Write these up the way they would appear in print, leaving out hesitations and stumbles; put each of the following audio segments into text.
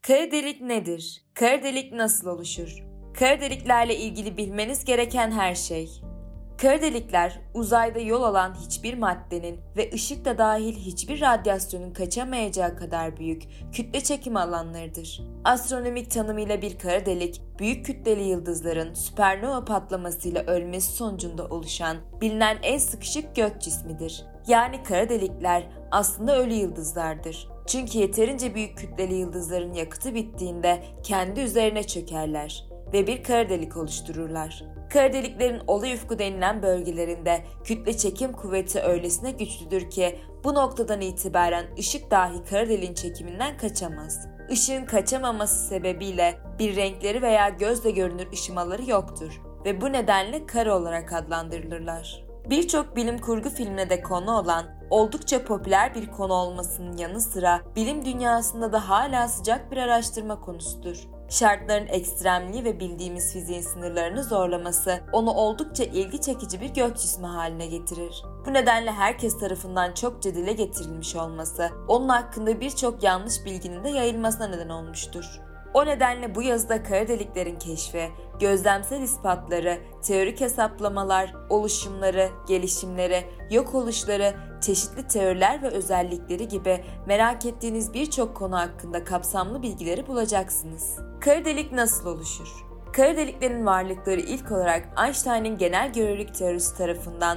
Kara delik nedir? Kara delik nasıl oluşur? Kara deliklerle ilgili bilmeniz gereken her şey. Kara delikler, uzayda yol alan hiçbir maddenin ve ışık da dahil hiçbir radyasyonun kaçamayacağı kadar büyük kütle çekimi alanlarıdır. Astronomik tanımıyla bir kara delik, büyük kütleli yıldızların süpernova patlamasıyla ölmesi sonucunda oluşan bilinen en sıkışık gök cismidir. Yani kara delikler aslında ölü yıldızlardır. Çünkü yeterince büyük kütleli yıldızların yakıtı bittiğinde kendi üzerine çökerler ve bir kara delik oluştururlar. Kara deliklerin olay ufku denilen bölgelerinde kütle çekim kuvveti öylesine güçlüdür ki bu noktadan itibaren ışık dahi kara deliğin çekiminden kaçamaz. Işığın kaçamaması sebebiyle bir renkleri veya gözle görünür ışımaları yoktur ve bu nedenle kara olarak adlandırılırlar. Birçok bilim kurgu filmine de konu olan, oldukça popüler bir konu olmasının yanı sıra bilim dünyasında da hala sıcak bir araştırma konusudur. Şartların ekstremliği ve bildiğimiz fiziğin sınırlarını zorlaması onu oldukça ilgi çekici bir gök cismi haline getirir. Bu nedenle herkes tarafından çokça dile getirilmiş olması, onun hakkında birçok yanlış bilginin de yayılmasına neden olmuştur. O nedenle bu yazıda kara deliklerin keşfi, gözlemsel ispatları, teorik hesaplamalar, oluşumları, gelişimleri, yok oluşları, çeşitli teoriler ve özellikleri gibi merak ettiğiniz birçok konu hakkında kapsamlı bilgileri bulacaksınız. Kara delik nasıl oluşur? Kara deliklerin varlıkları ilk olarak Einstein'ın genel görelilik teorisi tarafından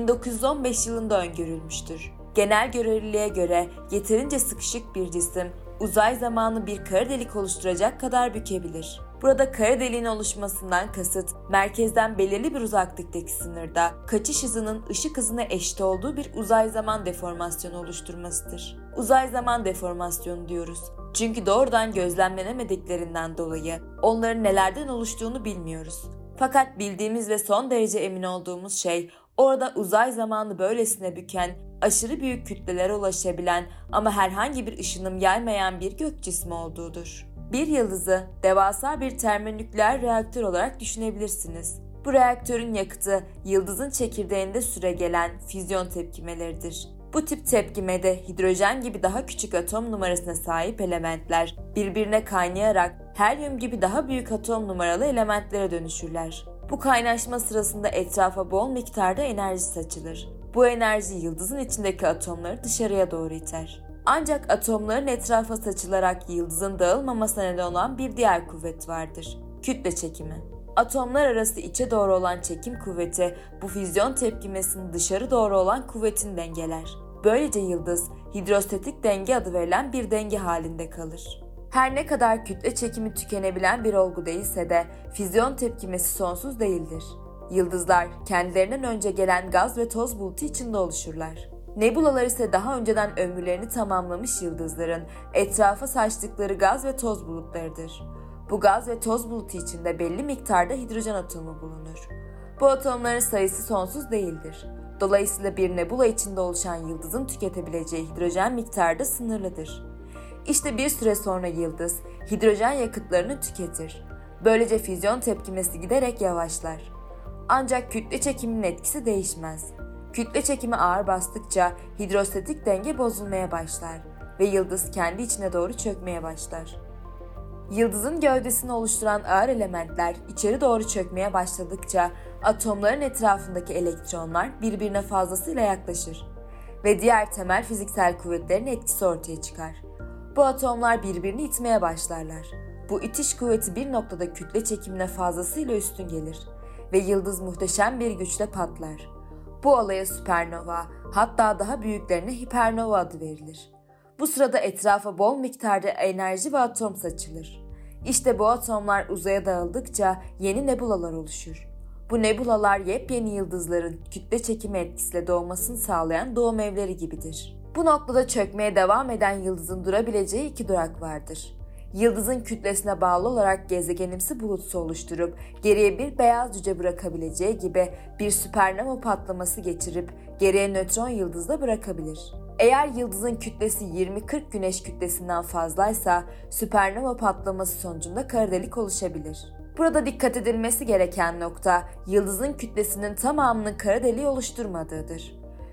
1915 yılında öngörülmüştür. Genel göreliliğe göre yeterince sıkışık bir cisim, uzay zamanı bir kara delik oluşturacak kadar bükebilir. Burada kara deliğin oluşmasından kasıt, merkezden belirli bir uzaklıktaki sınırda kaçış hızının ışık hızına eşit olduğu bir uzay zaman deformasyonu oluşturmasıdır. Uzay zaman deformasyonu diyoruz. Çünkü doğrudan gözlemlenemediklerinden dolayı onların nelerden oluştuğunu bilmiyoruz. Fakat bildiğimiz ve son derece emin olduğumuz şey, orada uzay zamanı böylesine büken, aşırı büyük kütlelere ulaşabilen ama herhangi bir ışınım yaymayan bir gök cismi olduğudur. Bir yıldızı devasa bir termonükleer reaktör olarak düşünebilirsiniz. Bu reaktörün yakıtı yıldızın çekirdeğinde süregelen füzyon tepkimeleridir. Bu tip tepkimede hidrojen gibi daha küçük atom numarasına sahip elementler birbirine kaynayarak helyum gibi daha büyük atom numaralı elementlere dönüşürler. Bu kaynaşma sırasında etrafa bol miktarda enerji saçılır. Bu enerji yıldızın içindeki atomları dışarıya doğru iter. Ancak atomların etrafa saçılarak yıldızın dağılmamasına neden olan bir diğer kuvvet vardır. Kütle çekimi. Atomlar arası içe doğru olan çekim kuvveti bu füzyon tepkimesini dışarı doğru olan kuvvetin dengeler. Böylece yıldız hidrostatik denge adı verilen bir denge halinde kalır. Her ne kadar kütle çekimi tükenebilen bir olgu değilse de füzyon tepkimesi sonsuz değildir. Yıldızlar kendilerinden önce gelen gaz ve toz bulutu içinde oluşurlar. Nebulalar ise daha önceden ömürlerini tamamlamış yıldızların etrafa saçtıkları gaz ve toz bulutlarıdır. Bu gaz ve toz bulutu içinde belli miktarda hidrojen atomu bulunur. Bu atomların sayısı sonsuz değildir. Dolayısıyla bir nebula içinde oluşan yıldızın tüketebileceği hidrojen miktarı da sınırlıdır. İşte bir süre sonra yıldız hidrojen yakıtlarını tüketir. Böylece füzyon tepkimesi giderek yavaşlar. Ancak kütle çekiminin etkisi değişmez. Kütle çekimi ağır bastıkça hidrostatik denge bozulmaya başlar ve yıldız kendi içine doğru çökmeye başlar. Yıldızın gövdesini oluşturan ağır elementler içeri doğru çökmeye başladıkça atomların etrafındaki elektronlar birbirine fazlasıyla yaklaşır ve diğer temel fiziksel kuvvetlerin etkisi ortaya çıkar. Bu atomlar birbirini itmeye başlarlar. Bu itiş kuvveti bir noktada kütle çekimine fazlasıyla üstün gelir ve yıldız muhteşem bir güçle patlar. Bu olaya süpernova, hatta daha büyüklerine hipernova adı verilir. Bu sırada etrafa bol miktarda enerji ve atom saçılır. İşte bu atomlar uzaya dağıldıkça yeni nebulalar oluşur. Bu nebulalar yepyeni yıldızların kütle çekimi etkisiyle doğmasını sağlayan doğum evleri gibidir. Bu noktada çökmeye devam eden yıldızın durabileceği iki durak vardır. Yıldızın kütlesine bağlı olarak gezegenimsi bulutsu oluşturup geriye bir beyaz cüce bırakabileceği gibi bir süpernova patlaması geçirip geriye nötron yıldızda bırakabilir. Eğer yıldızın kütlesi 20-40 güneş kütlesinden fazlaysa süpernova patlaması sonucunda kara delik oluşabilir. Burada dikkat edilmesi gereken nokta yıldızın kütlesinin tamamının kara deliği oluşturmadığıdır.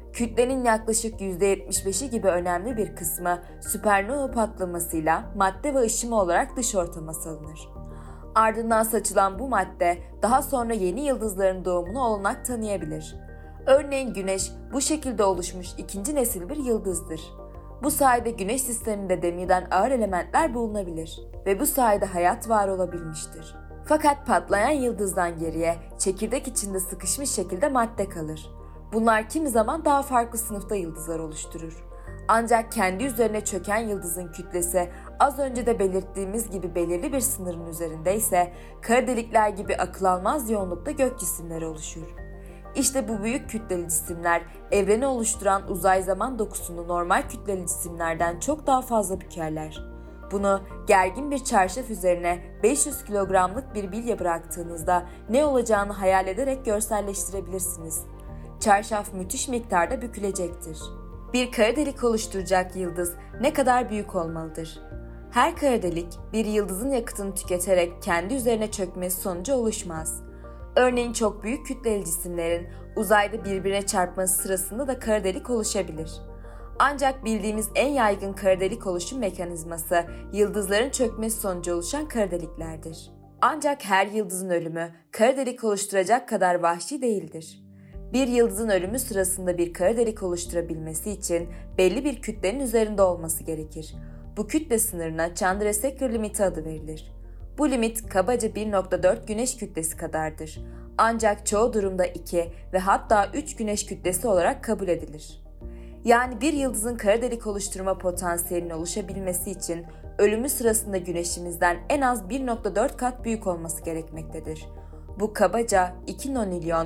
Kütlenin yaklaşık %75'i gibi önemli bir kısmı süpernova patlamasıyla madde ve ışıma olarak dış ortama salınır. Ardından saçılan bu madde daha sonra yeni yıldızların doğumuna olanak tanıyabilir. Örneğin Güneş bu şekilde oluşmuş ikinci nesil bir yıldızdır. Bu sayede Güneş sisteminde demirden ağır elementler bulunabilir ve bu sayede hayat var olabilmiştir. Fakat patlayan yıldızdan geriye çekirdek içinde sıkışmış şekilde madde kalır. Bunlar kimi zaman daha farklı sınıfta yıldızlar oluşturur. Ancak kendi üzerine çöken yıldızın kütlesi az önce de belirttiğimiz gibi belirli bir sınırın üzerindeyse kara delikler gibi akıl almaz yoğunlukta gök cisimleri oluşur. İşte bu büyük kütleli cisimler evreni oluşturan uzay zaman dokusunu normal kütleli cisimlerden çok daha fazla bükerler. Bunu gergin bir çarşaf üzerine 500 kilogramlık bir bilye bıraktığınızda ne olacağını hayal ederek görselleştirebilirsiniz. Çarşaf müthiş miktarda bükülecektir. Bir kara delik oluşturacak yıldız ne kadar büyük olmalıdır? Her kara delik bir yıldızın yakıtını tüketerek kendi üzerine çökmesi sonucu oluşmaz. Örneğin çok büyük kütleli cisimlerin uzayda birbirine çarpması sırasında da kara delik oluşabilir. Ancak bildiğimiz en yaygın kara delik oluşum mekanizması yıldızların çökmesi sonucu oluşan kara deliklerdir. Ancak her yıldızın ölümü kara delik oluşturacak kadar vahşi değildir. Bir yıldızın ölümü sırasında bir kara delik oluşturabilmesi için belli bir kütlenin üzerinde olması gerekir. Bu kütle sınırına Chandrasekhar limiti adı verilir. Bu limit kabaca 1.4 güneş kütlesi kadardır. Ancak çoğu durumda 2 ve hatta 3 güneş kütlesi olarak kabul edilir. Yani bir yıldızın kara delik oluşturma potansiyelinin oluşabilmesi için ölümü sırasında güneşimizden en az 1.4 kat büyük olması gerekmektedir. Bu kabaca 2 nonilyon,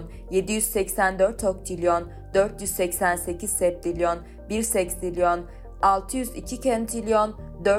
784 oktilyon, 488 septilyon, 1 seksilyon, 602 kentilyon,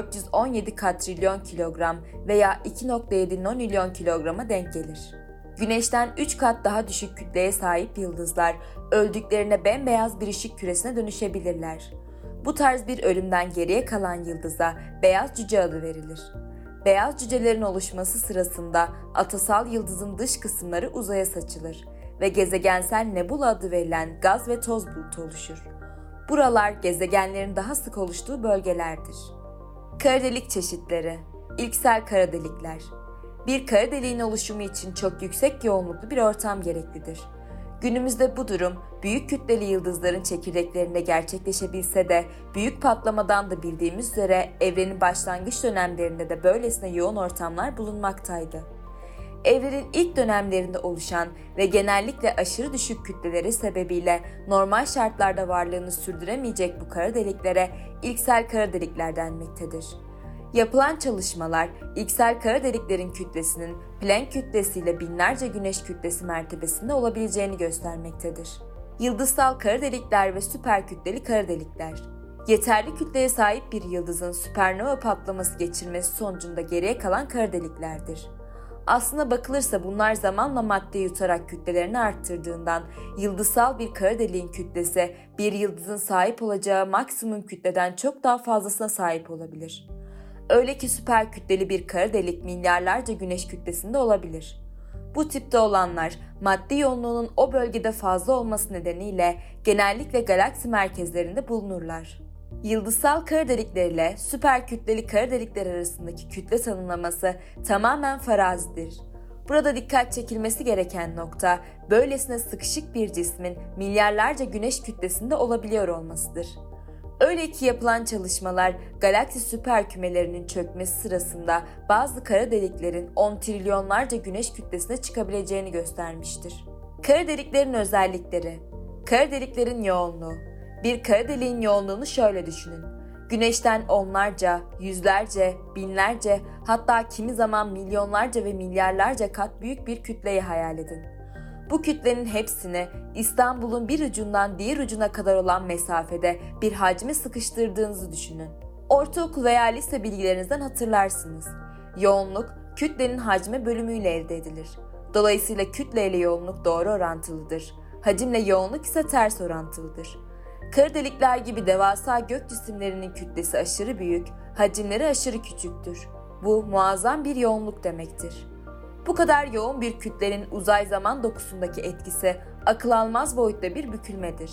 417 katrilyon kilogram veya 2.7 nonilyon kilograma denk gelir. Güneşten 3 kat daha düşük kütleye sahip yıldızlar öldüklerine bembeyaz bir ışık küresine dönüşebilirler. Bu tarz bir ölümden geriye kalan yıldıza beyaz cüce adı verilir. Beyaz cücelerin oluşması sırasında atasal yıldızın dış kısımları uzaya saçılır ve gezegensel nebula adı verilen gaz ve toz bulutu oluşur. Buralar gezegenlerin daha sık oluştuğu bölgelerdir. Kara delik çeşitleri. İlksel kara delikler. Bir kara deliğin oluşumu için çok yüksek yoğunluklu bir ortam gereklidir. Günümüzde bu durum büyük kütleli yıldızların çekirdeklerinde gerçekleşebilse de büyük patlamadan da bildiğimiz üzere evrenin başlangıç dönemlerinde de böylesine yoğun ortamlar bulunmaktaydı. Evrenin ilk dönemlerinde oluşan ve genellikle aşırı düşük kütleleri sebebiyle normal şartlarda varlığını sürdüremeyecek bu kara deliklere ilksel kara delikler denmektedir. Yapılan çalışmalar ilksel kara deliklerin kütlesinin Planck kütlesiyle binlerce güneş kütlesi mertebesinde olabileceğini göstermektedir. Yıldızsal kara delikler ve süperkütleli kara delikler. Yeterli kütleye sahip bir yıldızın süpernova patlaması geçirmesi sonucunda geriye kalan kara deliklerdir. Aslına bakılırsa bunlar zamanla maddeyi yutarak kütlelerini arttırdığından yıldızsal bir kara deliğin kütlesi bir yıldızın sahip olacağı maksimum kütleden çok daha fazlasına sahip olabilir. Öyle ki süperkütleli bir kara delik milyarlarca güneş kütlesinde olabilir. Bu tipte olanlar madde yoğunluğunun o bölgede fazla olması nedeniyle genellikle galaksi merkezlerinde bulunurlar. Yıldızsal kara delikler ile süperkütleli kara delikler arasındaki kütle tanımlaması tamamen farazidir. Burada dikkat çekilmesi gereken nokta böylesine sıkışık bir cismin milyarlarca güneş kütlesinde olabiliyor olmasıdır. Öyle ki yapılan çalışmalar galaksi süperkümelerinin çökmesi sırasında bazı kara deliklerin 10 trilyonlarca güneş kütlesine çıkabileceğini göstermiştir. Kara deliklerin özellikleri. Kara deliklerin yoğunluğu. Bir kara deliğin yoğunluğunu şöyle düşünün. Güneşten onlarca, yüzlerce, binlerce, hatta kimi zaman milyonlarca ve milyarlarca kat büyük bir kütleyi hayal edin. Bu kütlenin hepsini İstanbul'un bir ucundan diğer ucuna kadar olan mesafede bir hacme sıkıştırdığınızı düşünün. Ortaokul veya lise bilgilerinizden hatırlarsınız. Yoğunluk, kütlenin hacme bölümüyle elde edilir. Dolayısıyla kütle ile yoğunluk doğru orantılıdır. Hacimle yoğunluk ise ters orantılıdır. Kara delikler gibi devasa gök cisimlerinin kütlesi aşırı büyük, hacimleri aşırı küçüktür. Bu muazzam bir yoğunluk demektir. Bu kadar yoğun bir kütlenin uzay zaman dokusundaki etkisi akıl almaz boyutta bir bükülmedir.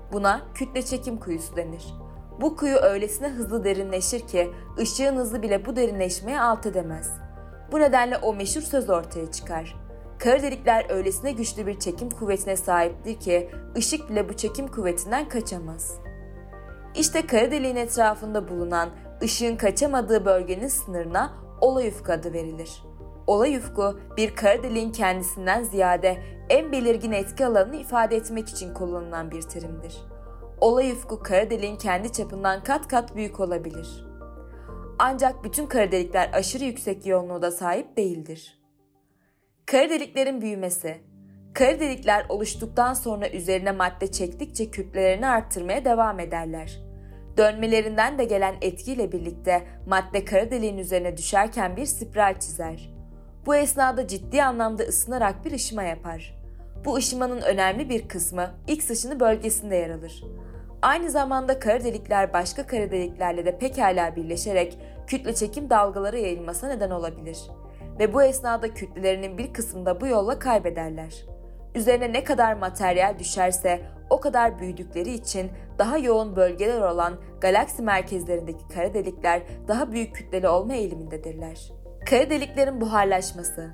Buna kütle çekim kuyusu denir. Bu kuyu öylesine hızlı derinleşir ki ışığın hızı bile bu derinleşmeye alt edemez. Bu nedenle o meşhur söz ortaya çıkar. Kara delikler öylesine güçlü bir çekim kuvvetine sahiptir ki ışık bile bu çekim kuvvetinden kaçamaz. İşte kara deliğin etrafında bulunan ışığın kaçamadığı bölgenin sınırına olay ufku adı verilir. Olay ufku bir kara deliğin kendisinden ziyade en belirgin etki alanını ifade etmek için kullanılan bir terimdir. Olay ufku kara deliğin kendi çapından kat kat büyük olabilir. Ancak bütün kara delikler aşırı yüksek yoğunluğa sahip değildir. Kara deliklerin büyümesi. Kara delikler oluştuktan sonra üzerine madde çektikçe kütlelerini arttırmaya devam ederler. Dönmelerinden de gelen etkiyle birlikte madde kara deliğin üzerine düşerken bir spiral çizer. Bu esnada ciddi anlamda ısınarak bir ışıma yapar. Bu ışımanın önemli bir kısmı X ışını bölgesinde yer alır. Aynı zamanda kara delikler başka kara deliklerle de pekala birleşerek kütle çekim dalgaları yayılmasına neden olabilir. Ve bu esnada kütlelerinin bir kısmını da bu yolla kaybederler. Üzerine ne kadar materyal düşerse o kadar büyüdükleri için daha yoğun bölgeler olan galaksi merkezlerindeki kara delikler daha büyük kütleli olma eğilimindedirler. Kara deliklerin buharlaşması.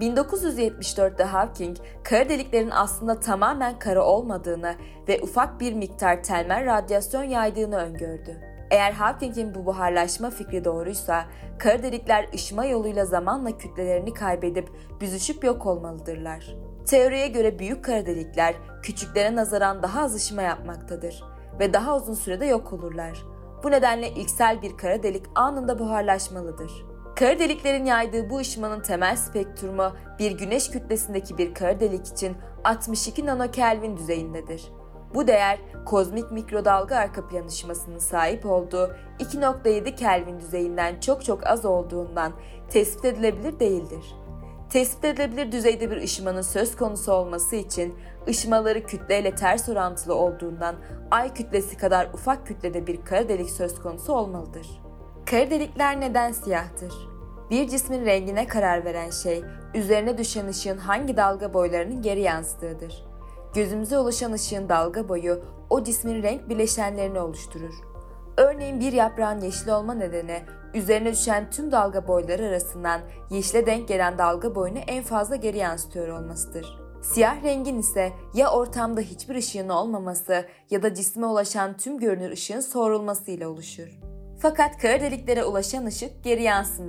1974'te Hawking, kara deliklerin aslında tamamen kara olmadığını ve ufak bir miktar telmel radyasyon yaydığını öngördü. Eğer Hawking'in bu buharlaşma fikri doğruysa, kara delikler ışıma yoluyla zamanla kütlelerini kaybedip büzüşüp yok olmalıdırlar. Teoriye göre büyük kara delikler küçüklere nazaran daha az ışıma yapmaktadır ve daha uzun sürede yok olurlar. Bu nedenle ilksel bir kara delik anında buharlaşmalıdır. Kara deliklerin yaydığı bu ışımanın temel spektrumu bir güneş kütlesindeki bir kara delik için 62 nanokelvin düzeyindedir. Bu değer kozmik mikrodalga arka plan ışımasının sahip olduğu 2.7 Kelvin düzeyinden çok az olduğundan tespit edilebilir değildir. Tespit edilebilir düzeyde bir ışımanın söz konusu olması için ışımaları kütleyle ters orantılı olduğundan ay kütlesi kadar ufak kütlede bir kara delik söz konusu olmalıdır. Kara delikler neden siyahtır? Bir cismin rengine karar veren şey, üzerine düşen ışığın hangi dalga boylarının geri yansıdığıdır. Gözümüze ulaşan ışığın dalga boyu o cismin renk bileşenlerini oluşturur. Örneğin bir yaprağın yeşil olma nedeni üzerine düşen tüm dalga boyları arasından yeşile denk gelen dalga boyunu en fazla geri yansıtıyor olmasıdır. Siyah rengin ise ya ortamda hiçbir ışığın olmaması ya da cisme ulaşan tüm görünür ışığın soğurulmasıyla oluşur. Fakat kara deliklere ulaşan ışık geri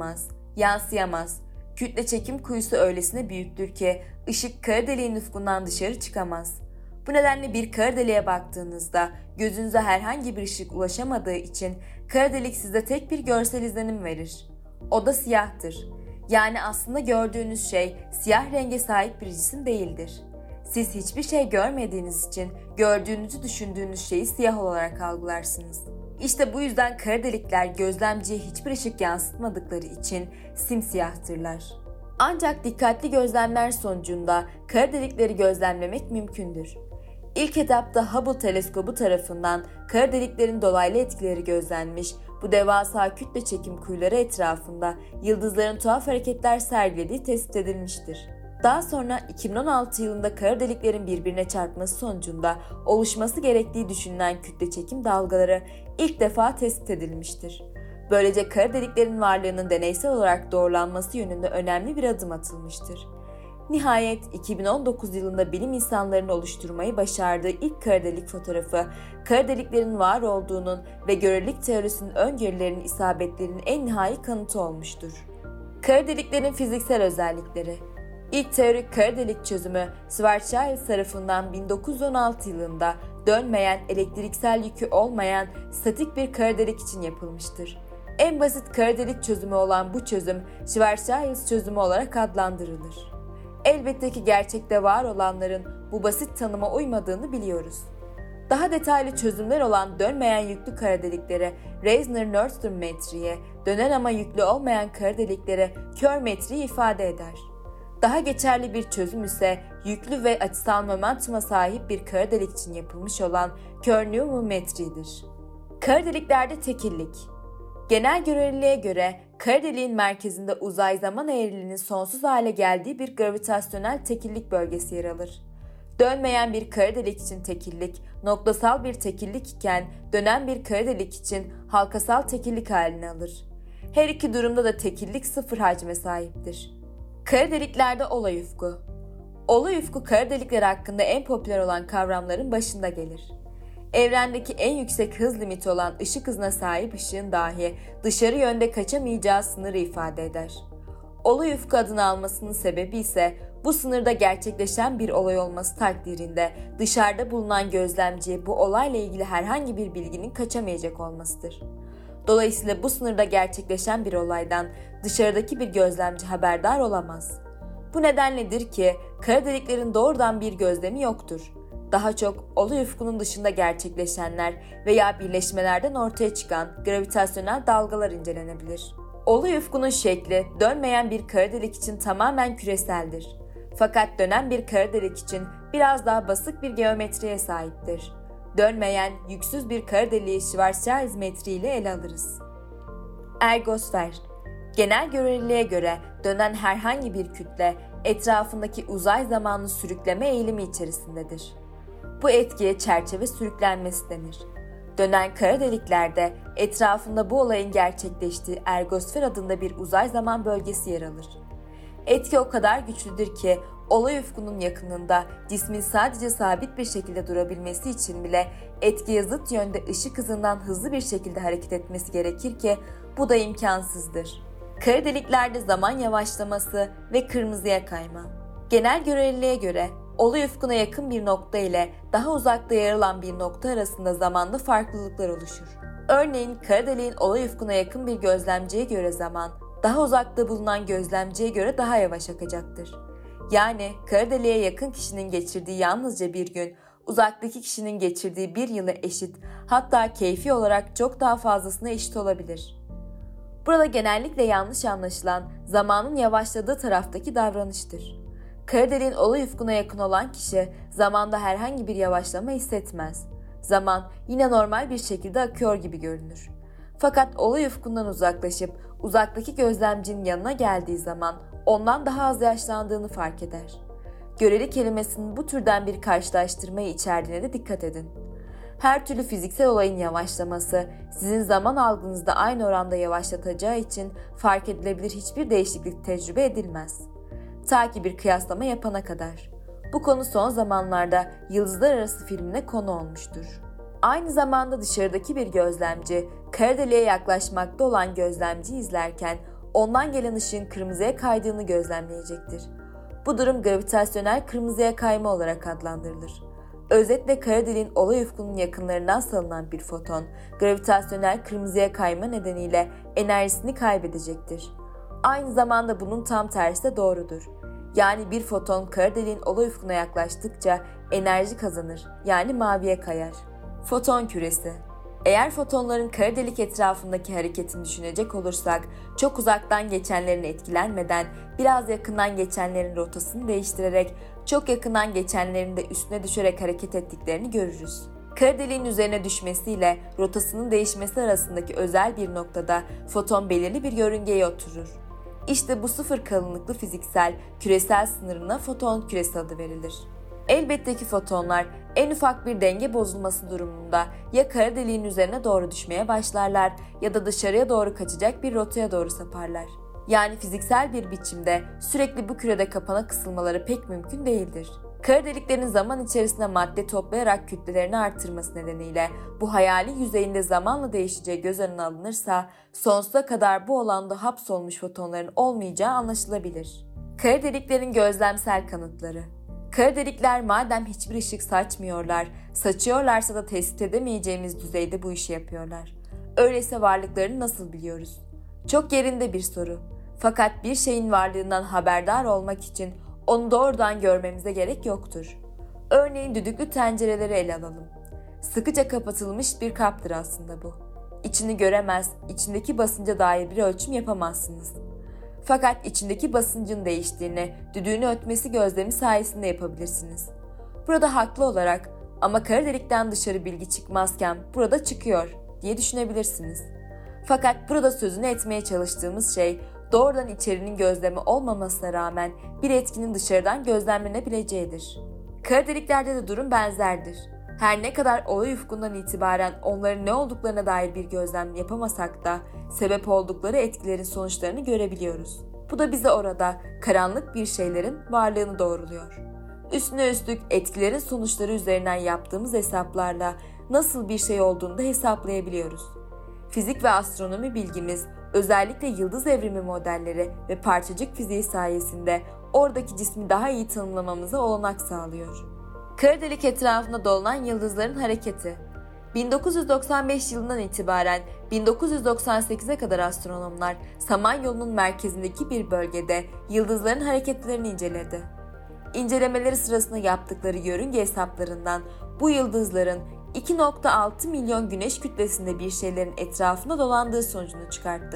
yansıyamaz. Kütle çekim kuyusu öylesine büyüktür ki ışık kara deliğin ufkundan dışarı çıkamaz. Bu nedenle bir kara deliğe baktığınızda gözünüze herhangi bir ışık ulaşamadığı için kara delik size tek bir görsel izlenim verir. O da siyahtır. Yani aslında gördüğünüz şey siyah renge sahip bir cisim değildir. Siz hiçbir şey görmediğiniz için gördüğünüzü düşündüğünüz şeyi siyah olarak algılarsınız. İşte bu yüzden kara delikler gözlemciye hiçbir ışık yansıtmadıkları için simsiyahtırlar. Ancak dikkatli gözlemler sonucunda kara delikleri gözlemlemek mümkündür. İlk etapta Hubble teleskobu tarafından kara deliklerin dolaylı etkileri gözlenmiş, bu devasa kütle çekim kuyuları etrafında yıldızların tuhaf hareketler sergilediği tespit edilmiştir. Daha sonra 2016 yılında kara deliklerin birbirine çarpması sonucunda oluşması gerektiği düşünülen kütle çekim dalgaları ilk defa tespit edilmiştir. Böylece kara deliklerin varlığının deneysel olarak doğrulanması yönünde önemli bir adım atılmıştır. Nihayet 2019 yılında bilim insanlarının oluşturmayı başardığı ilk kara delik fotoğrafı, kara deliklerin var olduğunun ve görelilik teorisinin öngörülerinin isabetlerinin en nihai kanıtı olmuştur. Kara deliklerin fiziksel özellikleri. İlk teorik kara delik çözümü Schwarzschild tarafından 1916 yılında dönmeyen, elektriksel yükü olmayan statik bir kara delik için yapılmıştır. En basit kara delik çözümü olan bu çözüm Schwarzschild çözümü olarak adlandırılır. Elbette ki gerçekte var olanların bu basit tanıma uymadığını biliyoruz. Daha detaylı çözümler olan dönmeyen yüklü kara deliklere Reisner-Nordström metriği, dönen ama yüklü olmayan kara deliklere Kerr metriği ifade eder. Daha geçerli bir çözüm ise yüklü ve açısal momentuma sahip bir kara delik için yapılmış olan Kerr-Newman metriğidir. Kara deliklerde tekillik. Genel göreliliğe göre kara deliğin merkezinde uzay zaman eğriliğinin sonsuz hale geldiği bir gravitasyonel tekillik bölgesi yer alır. Dönmeyen bir kara delik için tekillik, noktasal bir tekillik iken dönen bir kara delik için halkasal tekillik halini alır. Her iki durumda da tekillik sıfır hacme sahiptir. Kara deliklerde olay ufku. Olay ufku kara delikler hakkında en popüler olan kavramların başında gelir. Evrendeki en yüksek hız limiti olan ışık hızına sahip ışığın dahi dışarı yönde kaçamayacağı sınırı ifade eder. Olay ufku adını almasının sebebi ise bu sınırda gerçekleşen bir olay olması takdirinde dışarıda bulunan gözlemciye bu olayla ilgili herhangi bir bilginin kaçamayacak olmasıdır. Dolayısıyla bu sınırda gerçekleşen bir olaydan dışarıdaki bir gözlemci haberdar olamaz. Bu nedenledir ki kara deliklerin doğrudan bir gözlemi yoktur. Daha çok olay ufkunun dışında gerçekleşenler veya birleşmelerden ortaya çıkan gravitasyonel dalgalar incelenebilir. Olay ufkunun şekli dönmeyen bir kara delik için tamamen küreseldir. Fakat dönen bir kara delik için biraz daha basık bir geometriye sahiptir. Dönmeyen, yüksüz bir kara deliği Schwarzschild metriğiyle ele alırız. Ergosfer. Genel göreliliğe göre dönen herhangi bir kütle etrafındaki uzay zamanı sürükleme eğilimi içerisindedir. Bu etkiye çerçeve sürüklenmesi denir. Dönen kara deliklerde etrafında bu olayın gerçekleştiği ergosfer adında bir uzay zaman bölgesi yer alır. Etki o kadar güçlüdür ki olay ufkunun yakınında cismin sadece sabit bir şekilde durabilmesi için bile etkiye zıt yönde ışık hızından hızlı bir şekilde hareket etmesi gerekir ki bu da imkansızdır. Kara deliklerde zaman yavaşlaması ve kırmızıya kayma. Genel göreliliğe göre olay ufkuna yakın bir nokta ile daha uzakta yer alan bir nokta arasında zamanda farklılıklar oluşur. Örneğin kara deliğin olay ufkuna yakın bir gözlemciye göre zaman, daha uzakta bulunan gözlemciye göre daha yavaş akacaktır. Yani kara deliğe yakın kişinin geçirdiği yalnızca bir gün, uzaktaki kişinin geçirdiği bir yıla eşit, hatta keyfi olarak çok daha fazlasına eşit olabilir. Burada genellikle yanlış anlaşılan zamanın yavaşladığı taraftaki davranıştır. Kara deliğin olay ufkuna yakın olan kişi zamanda herhangi bir yavaşlama hissetmez. Zaman yine normal bir şekilde akıyor gibi görünür. Fakat olay ufkundan uzaklaşıp uzaktaki gözlemcinin yanına geldiği zaman ondan daha az yaşlandığını fark eder. Göreli kelimesinin bu türden bir karşılaştırmayı içerdiğine de dikkat edin. Her türlü fiziksel olayın yavaşlaması sizin zaman algınızda aynı oranda yavaşlatacağı için fark edilebilir hiçbir değişiklik tecrübe edilmez. Ta ki bir kıyaslama yapana kadar. Bu konu son zamanlarda Yıldızlar Arası filmine konu olmuştur. Aynı zamanda dışarıdaki bir gözlemci, kara deliğe yaklaşmakta olan gözlemciyi izlerken ondan gelen ışığın kırmızıya kaydığını gözlemleyecektir. Bu durum gravitasyonel kırmızıya kayma olarak adlandırılır. Özetle kara deliğin olay ufkunun yakınlarından salınan bir foton, gravitasyonel kırmızıya kayma nedeniyle enerjisini kaybedecektir. Aynı zamanda bunun tam tersi de doğrudur. Yani bir foton kara deliğin olay ufkuna yaklaştıkça enerji kazanır, yani maviye kayar. Foton küresi. Eğer fotonların kara delik etrafındaki hareketini düşünecek olursak, çok uzaktan geçenlerin etkilenmeden biraz yakından geçenlerin rotasını değiştirerek çok yakından geçenlerin de üstüne düşerek hareket ettiklerini görürüz. Kara deliğin üzerine düşmesiyle rotasının değişmesi arasındaki özel bir noktada foton belirli bir yörüngeye oturur. İşte bu sıfır kalınlıklı fiziksel, küresel sınırına foton küresi adı verilir. Elbette ki fotonlar en ufak bir denge bozulması durumunda ya kara deliğin üzerine doğru düşmeye başlarlar ya da dışarıya doğru kaçacak bir rotaya doğru saparlar. Yani fiziksel bir biçimde sürekli bu kürede kapana kısılmaları pek mümkün değildir. Kara deliklerin zaman içerisinde madde toplayarak kütlelerini artırması nedeniyle bu hayali yüzeyinde zamanla değişeceği göz önüne alınırsa sonsuza kadar bu alanda hapsolmuş fotonların olmayacağı anlaşılabilir. Kara deliklerin gözlemsel kanıtları. Kara delikler madem hiçbir ışık saçmıyorlar, saçıyorlarsa da tespit edemeyeceğimiz düzeyde bu işi yapıyorlar. Öyleyse varlıklarını nasıl biliyoruz? Çok yerinde bir soru. Fakat bir şeyin varlığından haberdar olmak için onu doğrudan görmemize gerek yoktur. Örneğin düdüklü tencereleri ele alalım. Sıkıca kapatılmış bir kaptır aslında bu. İçini göremez, içindeki basınca dair bir ölçüm yapamazsınız. Fakat içindeki basıncın değiştiğini, düdüğünü ötmesi gözlemi sayesinde yapabilirsiniz. Burada haklı olarak ama kara delikten dışarı bilgi çıkmazken burada çıkıyor diye düşünebilirsiniz. Fakat burada sözünü etmeye çalıştığımız şey doğrudan içerinin gözlemi olmamasına rağmen bir etkinin dışarıdan gözlemlenebileceğidir. Kara deliklerde de durum benzerdir. Her ne kadar olay ufkundan itibaren onların ne olduklarına dair bir gözlem yapamasak da sebep oldukları etkilerin sonuçlarını görebiliyoruz. Bu da bize orada karanlık bir şeylerin varlığını doğruluyor. Üstüne üstlük etkilerin sonuçları üzerinden yaptığımız hesaplarla nasıl bir şey olduğunu da hesaplayabiliyoruz. Fizik ve astronomi bilgimiz özellikle yıldız evrimi modelleri ve parçacık fiziği sayesinde oradaki cismi daha iyi tanımlamamıza olanak sağlıyor. Kara delik etrafında dolanan yıldızların hareketi. 1995 yılından itibaren 1998'e kadar astronomlar Samanyolu'nun merkezindeki bir bölgede yıldızların hareketlerini inceledi. İncelemeleri sırasında yaptıkları yörünge hesaplarından bu yıldızların 2,6 milyon güneş kütlesinde bir şeylerin etrafında dolandığı sonucunu çıkarttı.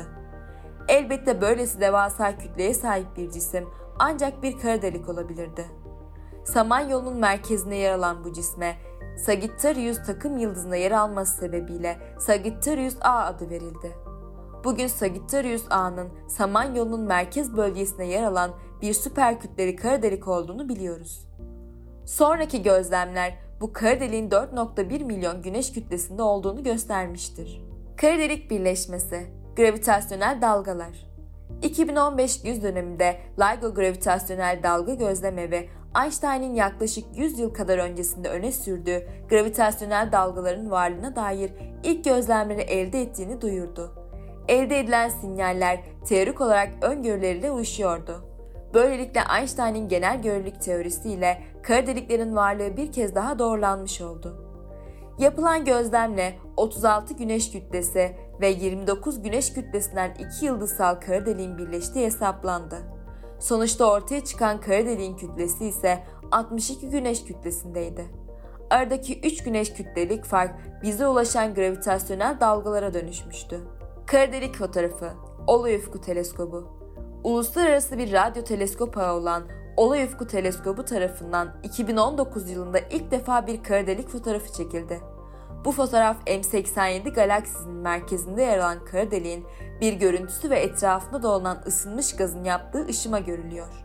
Elbette böylesi devasa kütleye sahip bir cisim ancak bir kara delik olabilirdi. Samanyolu'nun merkezinde yer alan bu cisme Sagittarius takım yıldızında yer alması sebebiyle Sagittarius A adı verildi. Bugün Sagittarius A'nın Samanyolu'nun merkez bölgesinde yer alan bir süperkütleli kara delik olduğunu biliyoruz. Sonraki gözlemler bu kara deliğin 4,1 milyon güneş kütlesinde olduğunu göstermiştir. Kara delik birleşmesi, gravitasyonel dalgalar. 2015 güz döneminde LIGO Gravitasyonel Dalga Gözlemevi, Einstein'in yaklaşık 100 yıl kadar öncesinde öne sürdüğü gravitasyonel dalgaların varlığına dair ilk gözlemleri elde ettiğini duyurdu. Elde edilen sinyaller teorik olarak öngörüleriyle uyuşuyordu. Böylelikle Einstein'in genel görelilik teorisiyle kara deliklerin varlığı bir kez daha doğrulanmış oldu. Yapılan gözlemle 36 güneş kütlesi ve 29 güneş kütlesinden 2 yıldızsal kara deliğin birleştiği hesaplandı. Sonuçta ortaya çıkan kara deliğin kütlesi ise 62 güneş kütlesindeydi. Aradaki 3 güneş kütlelik fark bize ulaşan gravitasyonel dalgalara dönüşmüştü. Kara delik fotoğrafı, Olay Ufku Teleskobu. Uluslararası bir radyo teleskop ağı olan Olay Ufku Teleskobu tarafından 2019 yılında ilk defa bir kara delik fotoğrafı çekildi. Bu fotoğraf M87 galaksisinin merkezinde yer alan kara deliğin bir görüntüsü ve etrafında dolanan ısınmış gazın yaptığı ışıma görülüyor.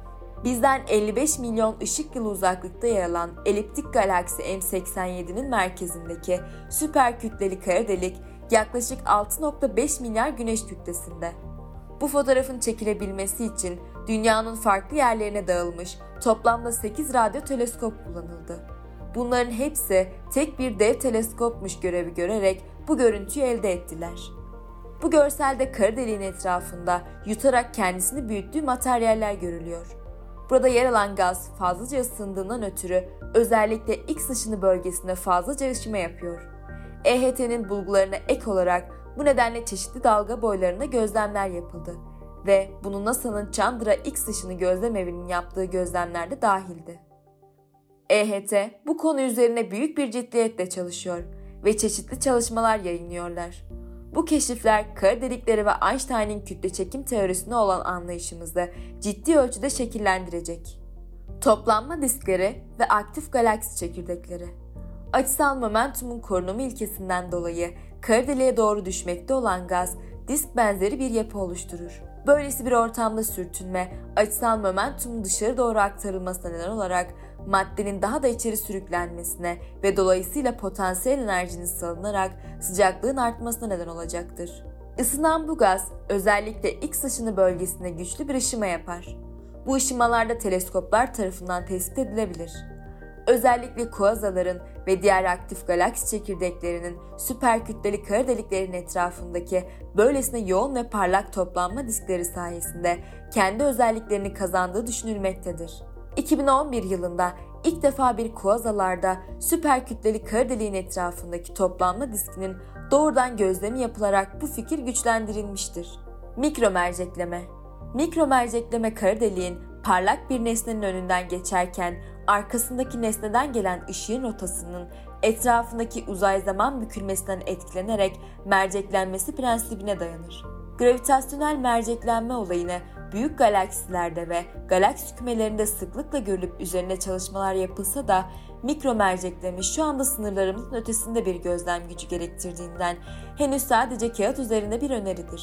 Bizden 55 milyon ışık yılı uzaklıkta yer alan eliptik galaksi M87'nin merkezindeki süper kütleli kara delik yaklaşık 6,5 milyar güneş kütlesinde. Bu fotoğrafın çekilebilmesi için dünyanın farklı yerlerine dağılmış toplamda 8 radyo teleskop kullanıldı. Bunların hepsi tek bir dev teleskopmuş görevi görerek bu görüntüyü elde ettiler. Bu görselde kara deliğin etrafında yutarak kendisini büyüttüğü materyaller görülüyor. Burada yer alan gaz fazlaca ısındığından ötürü özellikle X ışını bölgesinde fazlaca ışıma yapıyor. EHT'nin bulgularına ek olarak bu nedenle çeşitli dalga boylarında gözlemler yapıldı ve bunu NASA'nın Chandra X ışını gözlemevinin yaptığı gözlemler de dahildi. EHT bu konu üzerine büyük bir ciddiyetle çalışıyor ve çeşitli çalışmalar yayınlıyorlar. Bu keşifler kara delikleri ve Einstein'in kütle çekim teorisine olan anlayışımızı ciddi ölçüde şekillendirecek. Toplanma diskleri ve aktif galaksi çekirdekleri. Açısal momentumun korunumu ilkesinden dolayı kara deliğe doğru düşmekte olan gaz disk benzeri bir yapı oluşturur. Böylesi bir ortamda sürtünme, açısal momentumun dışarı doğru aktarılmasına neden olarak maddenin daha da içeri sürüklenmesine ve dolayısıyla potansiyel enerjinin salınarak sıcaklığın artmasına neden olacaktır. Isınan bu gaz özellikle X ışını bölgesinde güçlü bir ışıma yapar. Bu ışımalarda teleskoplar tarafından tespit edilebilir. Özellikle kuazaların ve diğer aktif galaksi çekirdeklerinin süper kütleli kara deliklerin etrafındaki böylesine yoğun ve parlak toplanma diskleri sayesinde kendi özelliklerini kazandığı düşünülmektedir. 2011 yılında ilk defa bir kuazalarda süper kütleli kara deliğin etrafındaki toplanma diskinin doğrudan gözlemi yapılarak bu fikir güçlendirilmiştir. Mikromercekleme. Mikromercekleme kara deliğin parlak bir nesnenin önünden geçerken arkasındaki nesneden gelen ışığın rotasının etrafındaki uzay zaman bükülmesinden etkilenerek merceklenmesi prensibine dayanır. Gravitasyonel merceklenme olayını büyük galaksilerde ve galaksi kümelerinde sıklıkla görülüp üzerine çalışmalar yapılsa da mikromercekleme şu anda sınırlarımızın ötesinde bir gözlem gücü gerektirdiğinden henüz sadece kağıt üzerinde bir öneridir.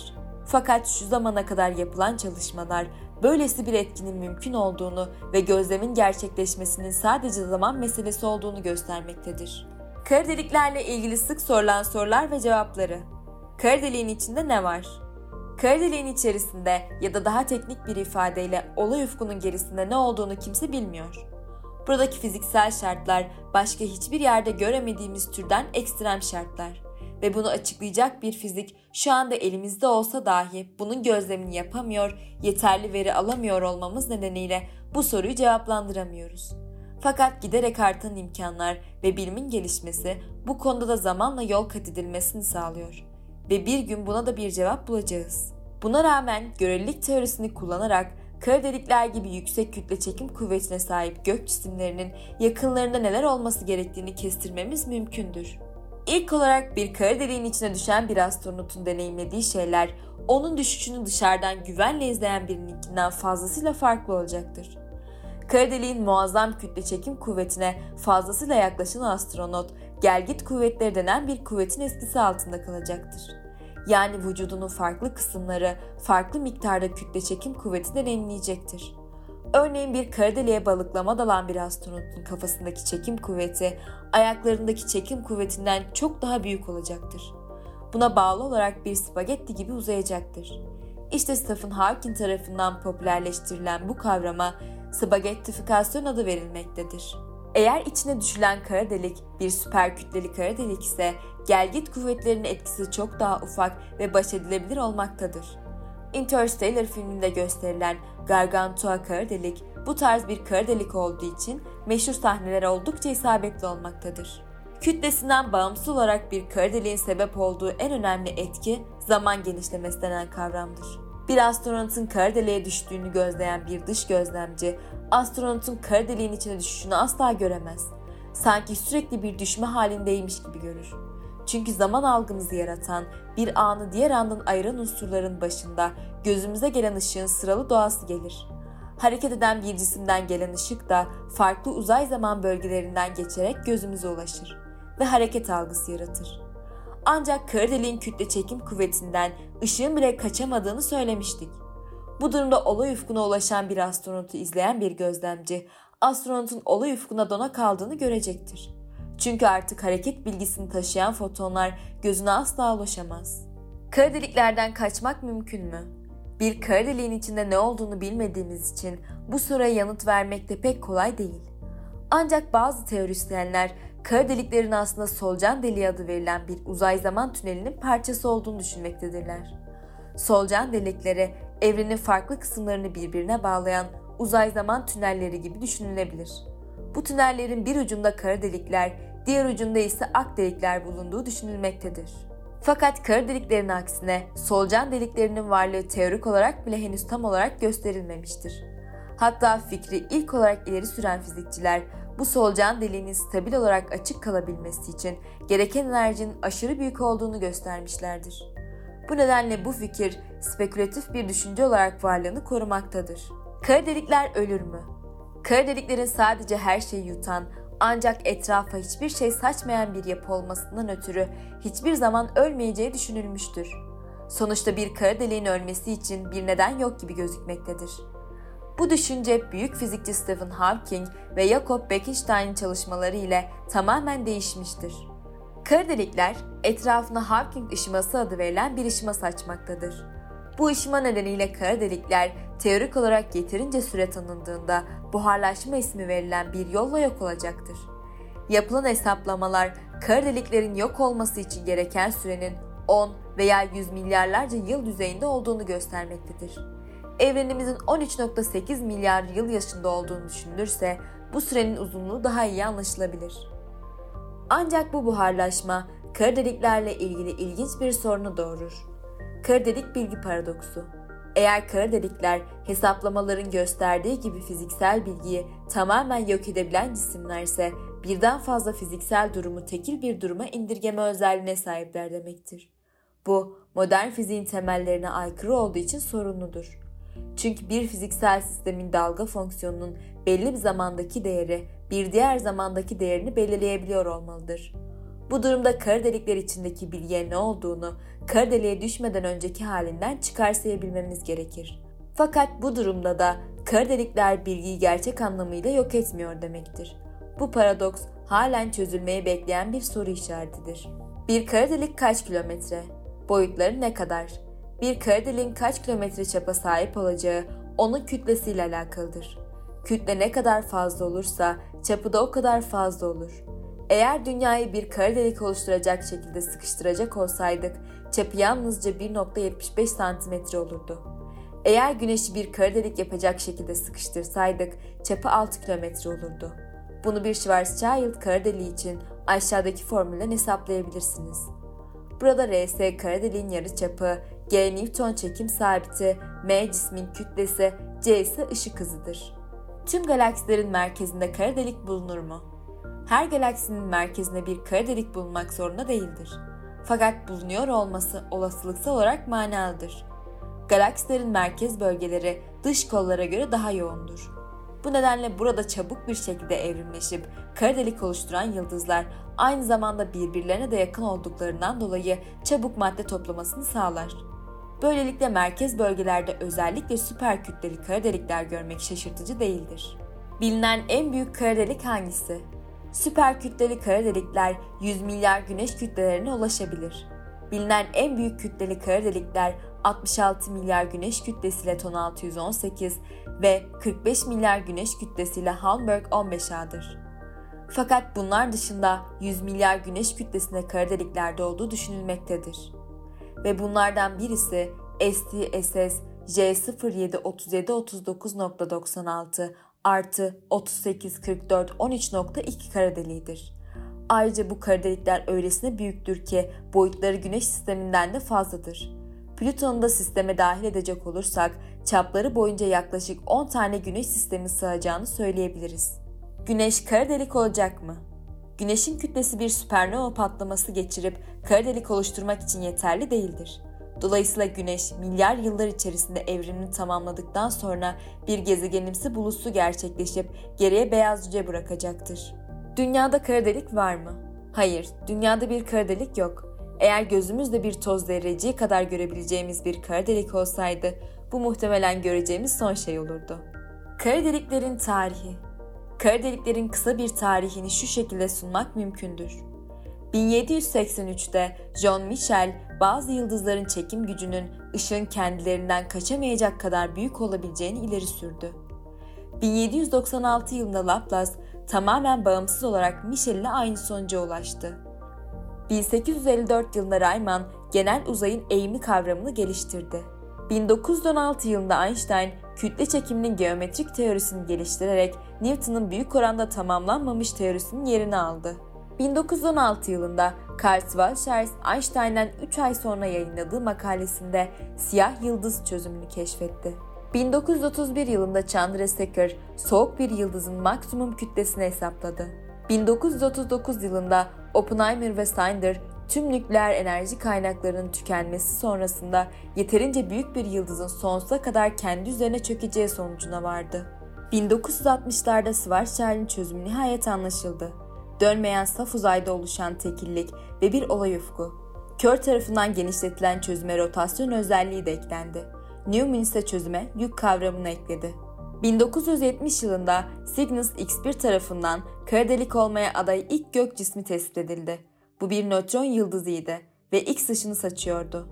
Fakat şu zamana kadar yapılan çalışmalar böylesi bir etkinin mümkün olduğunu ve gözlemin gerçekleşmesinin sadece zaman meselesi olduğunu göstermektedir. Kara deliklerle ilgili sık sorulan sorular ve cevapları. Kara deliğin içinde ne var? Kara deliğin içerisinde ya da daha teknik bir ifadeyle olay ufkunun gerisinde ne olduğunu kimse bilmiyor. Buradaki fiziksel şartlar başka hiçbir yerde göremediğimiz türden ekstrem şartlar ve bunu açıklayacak bir fizik şu anda elimizde olsa dahi bunun gözlemini yapamıyor, yeterli veri alamıyor olmamız nedeniyle bu soruyu cevaplandıramıyoruz. Fakat giderek artan imkanlar ve bilimin gelişmesi bu konuda da zamanla yol kat edilmesini sağlıyor ve bir gün buna da bir cevap bulacağız. Buna rağmen görelilik teorisini kullanarak kara delikler gibi yüksek kütle çekim kuvvetine sahip gök cisimlerinin yakınlarında neler olması gerektiğini kestirmemiz mümkündür. İlk olarak bir kara deliğin içine düşen bir astronotun deneyimlediği şeyler, onun düşüşünü dışarıdan güvenle izleyen birininkinden fazlasıyla farklı olacaktır. Kara deliğin muazzam kütle çekim kuvvetine fazlasıyla yaklaşan astronot, gelgit kuvvetleri denen bir kuvvetin etkisi altında kalacaktır. Yani vücudunun farklı kısımları farklı miktarda kütle çekim kuvveti deneyimleyecektir. Örneğin bir kara deliğe balıklama dalan bir astronotun kafasındaki çekim kuvveti, ayaklarındaki çekim kuvvetinden çok daha büyük olacaktır. Buna bağlı olarak bir spagetti gibi uzayacaktır. İşte Stephen Hawking tarafından popülerleştirilen bu kavrama spagettifikasyon adı verilmektedir. Eğer içine düşülen kara delik bir süper kütleli kara delik ise gelgit kuvvetlerinin etkisi çok daha ufak ve baş edilebilir olmaktadır. Interstellar filminde gösterilen Gargantua kara delik bu tarz bir kara delik olduğu için meşhur sahneler oldukça isabetli olmaktadır. Kütlesinden bağımsız olarak bir kara deliğin sebep olduğu en önemli etki zaman genişlemesi denen kavramdır. Bir astronotun kara deliğe düştüğünü gözleyen bir dış gözlemci, astronotun kara deliğin içine düşüşünü asla göremez. Sanki sürekli bir düşme halindeymiş gibi görür. Çünkü zaman algımızı yaratan, bir anı diğer andan ayıran unsurların başında gözümüze gelen ışığın sıralı doğası gelir. Hareket eden bir cisimden gelen ışık da farklı uzay zaman bölgelerinden geçerek gözümüze ulaşır ve hareket algısı yaratır. Ancak kara deliğin kütle çekim kuvvetinden ışığın bile kaçamadığını söylemiştik. Bu durumda olay ufkuna ulaşan bir astronotu izleyen bir gözlemci, astronotun olay ufkuna dona kaldığını görecektir. Çünkü artık hareket bilgisini taşıyan fotonlar gözüne asla ulaşamaz. Kara deliklerden kaçmak mümkün mü? Bir kara deliğin içinde ne olduğunu bilmediğimiz için bu soruya yanıt vermek de pek kolay değil. Ancak bazı teorisyenler kara deliklerin aslında solucan deliği adı verilen bir uzay zaman tünelinin parçası olduğunu düşünmektedirler. Solucan delikleri evrenin farklı kısımlarını birbirine bağlayan uzay zaman tünelleri gibi düşünülebilir. Bu tünellerin bir ucunda kara delikler, diğer ucunda ise ak delikler bulunduğu düşünülmektedir. Fakat kara deliklerin aksine solucan deliklerinin varlığı teorik olarak bile henüz tam olarak gösterilmemiştir. Hatta fikri ilk olarak ileri süren fizikçiler bu solucan deliğinin stabil olarak açık kalabilmesi için gereken enerjinin aşırı büyük olduğunu göstermişlerdir. Bu nedenle bu fikir spekülatif bir düşünce olarak varlığını korumaktadır. Kara delikler ölür mü? Kara deliklerin sadece her şeyi yutan ancak etrafa hiçbir şey saçmayan bir yapı olmasından ötürü hiçbir zaman ölmeyeceği düşünülmüştür. Sonuçta bir kara deliğin ölmesi için bir neden yok gibi gözükmektedir. Bu düşünce büyük fizikçi Stephen Hawking ve Jakob Bekenstein'in çalışmaları ile tamamen değişmiştir. Kara delikler etrafına Hawking ışıması adı verilen bir ışıma saçmaktadır. Bu ışıma nedeniyle kara delikler teorik olarak yeterince süre tanındığında buharlaşma ismi verilen bir yolla yok olacaktır. Yapılan hesaplamalar kara deliklerin yok olması için gereken sürenin 10 veya 100 milyarlarca yıl düzeyinde olduğunu göstermektedir. Evrenimizin 13.8 milyar yıl yaşında olduğunu düşünülürse bu sürenin uzunluğu daha iyi anlaşılabilir. Ancak bu buharlaşma kara deliklerle ilgili ilginç bir sorunu doğurur. Kara delik bilgi paradoksu. Eğer kara delikler hesaplamaların gösterdiği gibi fiziksel bilgiyi tamamen yok edebilen cisimlerse birden fazla fiziksel durumu tekil bir duruma indirgeme özelliğine sahipler demektir. Bu modern fiziğin temellerine aykırı olduğu için sorunludur. Çünkü bir fiziksel sistemin dalga fonksiyonunun belli bir zamandaki değeri bir diğer zamandaki değerini belirleyebiliyor olmalıdır. Bu durumda kara delikler içindeki bilgiye ne olduğunu kara deliğe düşmeden önceki halinden çıkarsayabilmemiz gerekir. Fakat bu durumda da kara delikler bilgiyi gerçek anlamıyla yok etmiyor demektir. Bu paradoks halen çözülmeyi bekleyen bir soru işaretidir. Bir kara delik kaç kilometre? Boyutları ne kadar? Bir kara deliğin kaç kilometre çapa sahip olacağı onun kütlesiyle alakalıdır. Kütle ne kadar fazla olursa çapı da o kadar fazla olur. Eğer dünyayı bir kara delik oluşturacak şekilde sıkıştıracak olsaydık çapı yalnızca 1,75 santimetre olurdu. Eğer güneşi bir kara delik yapacak şekilde sıkıştırsaydık çapı 6 kilometre olurdu. Bunu bir Schwarzschild kara deliği için aşağıdaki formülden hesaplayabilirsiniz. Burada RS kara deliğin yarıçapı, G Newton çekim sabiti, M cismin kütlesi, C ise ışık hızıdır. Tüm galaksilerin merkezinde kara delik bulunur mu? Her galaksinin merkezinde bir kara delik bulunmak zorunda değildir. Fakat bulunuyor olması olasılıksal olarak manalıdır. Galaksilerin merkez bölgeleri dış kollara göre daha yoğundur. Bu nedenle burada çabuk bir şekilde evrimleşip kara delik oluşturan yıldızlar aynı zamanda birbirlerine de yakın olduklarından dolayı çabuk madde toplamasını sağlar. Böylelikle merkez bölgelerde özellikle süper kütleli kara delikler görmek şaşırtıcı değildir. Bilinen en büyük kara delik hangisi? Süper kütleli kara delikler 100 milyar güneş kütlelerine ulaşabilir. Bilinen en büyük kütleli kara delikler 66 milyar güneş kütlesiyle Ton 618 ve 45 milyar güneş kütlesiyle Halmberg 15A'dır. Fakat bunlar dışında 100 milyar güneş kütlesinde kara deliklerde olduğu düşünülmektedir. Ve bunlardan birisi STSS J073739.96 artı 384413.2 kara deliğidir. Ayrıca bu kara delikler öylesine büyüktür ki boyutları Güneş sisteminden de fazladır. Plüton'u da sisteme dahil edecek olursak çapları boyunca yaklaşık 10 tane Güneş sistemi sığacağını söyleyebiliriz. Güneş kara delik olacak mı? Güneşin kütlesi bir süpernova patlaması geçirip kara delik oluşturmak için yeterli değildir. Dolayısıyla Güneş milyar yıllar içerisinde evrimini tamamladıktan sonra bir gezegenimsi bulusu gerçekleşip geriye beyaz cüce bırakacaktır. Dünyada kara delik var mı? Hayır, dünyada bir kara delik yok. Eğer gözümüzle bir toz zerreciği kadar görebileceğimiz bir kara delik olsaydı, bu muhtemelen göreceğimiz son şey olurdu. Kara deliklerin tarihi. Kara deliklerin kısa bir tarihini şu şekilde sunmak mümkündür. 1783'te John Michell, bazı yıldızların çekim gücünün ışığın kendilerinden kaçamayacak kadar büyük olabileceğini ileri sürdü. 1796 yılında Laplace, tamamen bağımsız olarak Michel ile aynı sonuca ulaştı. 1854 yılında Riemann, genel uzayın eğimi kavramını geliştirdi. 1916 yılında Einstein, kütle çekiminin geometrik teorisini geliştirerek Newton'un büyük oranda tamamlanmamış teorisinin yerini aldı. 1916 yılında Carl Schwarzschild, Einstein'dan 3 ay sonra yayınladığı makalesinde siyah yıldız çözümünü keşfetti. 1931 yılında Chandrasekhar, soğuk bir yıldızın maksimum kütlesini hesapladı. 1939 yılında Oppenheimer ve Snyder, tüm nükleer enerji kaynaklarının tükenmesi sonrasında yeterince büyük bir yıldızın sonsuza kadar kendi üzerine çökeceği sonucuna vardı. 1960'larda Schwarzschild'in çözümü nihayet anlaşıldı. Dönmeyen saf uzayda oluşan tekillik ve bir olay ufku. Kör tarafından genişletilen çözüme rotasyon özelliği de eklendi. Newman ise çözüme yük kavramını ekledi. 1970 yılında Cygnus X1 tarafından kara delik olmaya aday ilk gök cismi tespit edildi. Bu bir nötron yıldızıydı ve X ışını saçıyordu.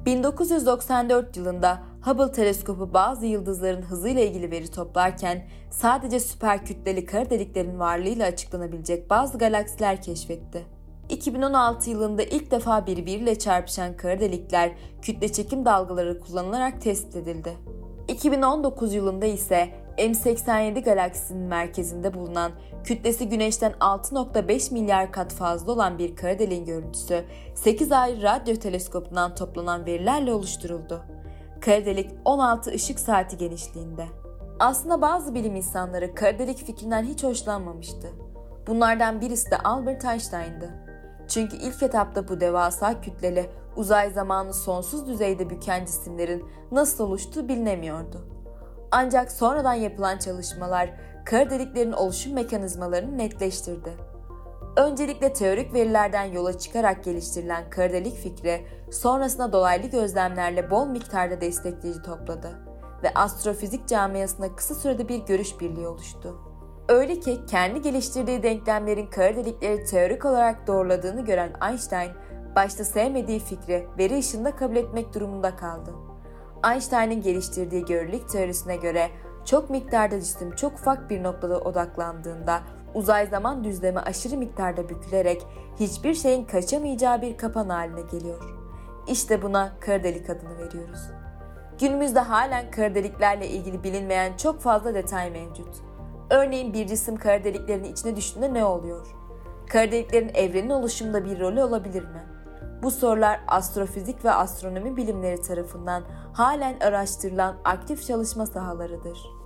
1994 yılında Hubble teleskopu bazı yıldızların hızıyla ilgili veri toplarken sadece süper kütleli kara deliklerin varlığıyla açıklanabilecek bazı galaksiler keşfetti. 2016 yılında ilk defa birbiriyle çarpışan kara delikler kütle çekim dalgaları kullanılarak tespit edildi. 2019 yılında ise M87 galaksisinin merkezinde bulunan kütlesi Güneş'ten 6,5 milyar kat fazla olan bir kara deliğin görüntüsü 8 ayrı radyo teleskopundan toplanan verilerle oluşturuldu. Kara delik 16 ışık saati genişliğinde. Aslında bazı bilim insanları kara delik fikrinden hiç hoşlanmamıştı. Bunlardan birisi de Albert Einstein'dı. Çünkü ilk etapta bu devasa kütleli, uzay zamanı sonsuz düzeyde büken cisimlerin nasıl oluştuğu bilinemiyordu. Ancak sonradan yapılan çalışmalar kara deliklerin oluşum mekanizmalarını netleştirdi. Öncelikle teorik verilerden yola çıkarak geliştirilen kara delik fikri, sonrasında dolaylı gözlemlerle bol miktarda destekleyici topladı ve astrofizik camiasında kısa sürede bir görüş birliği oluştu. Öyle ki kendi geliştirdiği denklemlerin kara delikleri teorik olarak doğruladığını gören Einstein, başta sevmediği fikri veri ışığında kabul etmek durumunda kaldı. Einstein'ın geliştirdiği görelilik teorisine göre çok miktarda cisim çok ufak bir noktada odaklandığında uzay zaman düzlemi aşırı miktarda bükülerek hiçbir şeyin kaçamayacağı bir kapan haline geliyor. İşte buna kara delik adını veriyoruz. Günümüzde halen kara deliklerle ilgili bilinmeyen çok fazla detay mevcut. Örneğin bir cisim kara deliklerin içine düştüğünde ne oluyor? Kara deliklerin evrenin oluşumunda bir rolü olabilir mi? Bu sorular astrofizik ve astronomi bilimleri tarafından halen araştırılan aktif çalışma sahalarıdır.